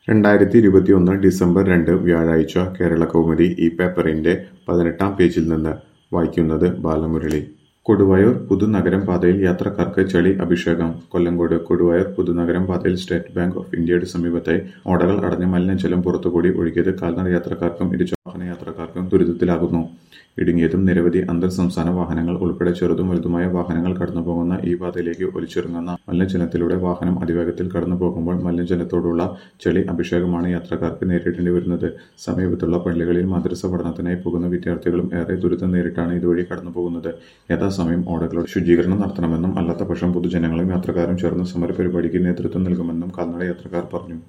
2021 December 2 വ്യാഴാഴ്ച കേരളകൗമുദി ഈ പേപ്പറിന്റെ 18-ാം പേജിൽ നിന്ന് വായിക്കുന്നത് ബാലമുരളി. കൊടുവായൂർ പുതുനഗരം പാതയിൽ യാത്രക്കാർക്ക് ചളി അഭിഷേകം. കൊല്ലങ്കോട് കൊടുവായൂർ പുതുനഗരം പാതയിൽ സ്റ്റേറ്റ് ബാങ്ക് ഓഫ് ഇന്ത്യയുടെ സമീപത്തായി ഓടകൾ അടഞ്ഞ് മലിനജലം പുറത്തുകൂടി ഒഴുകിയത് കാൽനട യാത്രക്കാർക്കും ഇരുചക്രവാഹന യാത്രക്കാർക്കും ദുരിതത്തിലാകുന്നു. ഇടുങ്ങിയതും നിരവധി അന്തർ സംസ്ഥാന വാഹനങ്ങൾ ഉൾപ്പെടെ ചെറുതും വലുതുമായ വാഹനങ്ങൾ കടന്നുപോകുന്ന ഈ പാതയിലേക്ക് ഒലിച്ചിറങ്ങുന്ന മലിനജലത്തിലൂടെ വാഹനം അതിവേഗത്തിൽ കടന്നുപോകുമ്പോൾ മലിനജലത്തോടുള്ള ചളി അഭിഷേകമാണ് യാത്രക്കാർക്ക് നേരിടേണ്ടി വരുന്നത്. സമീപത്തുള്ള പള്ളികളിൽ മദ്രസ പഠനത്തിനായി പോകുന്ന വിദ്യാർത്ഥികളും ഏറെ ദുരിതം നേരിട്ടാണ് ഇതുവഴി കടന്നുപോകുന്നത്. യഥാസമയം ഓടകളുടെ ശുചീകരണം നടത്തണമെന്നും അല്ലാത്തപക്ഷം പൊതുജനങ്ങളും യാത്രക്കാരും ചേർന്ന് സമരപരിപാടിക്ക് നേതൃത്വം നൽകുമെന്നും കാൽനട യാത്രക്കാർ പറഞ്ഞു.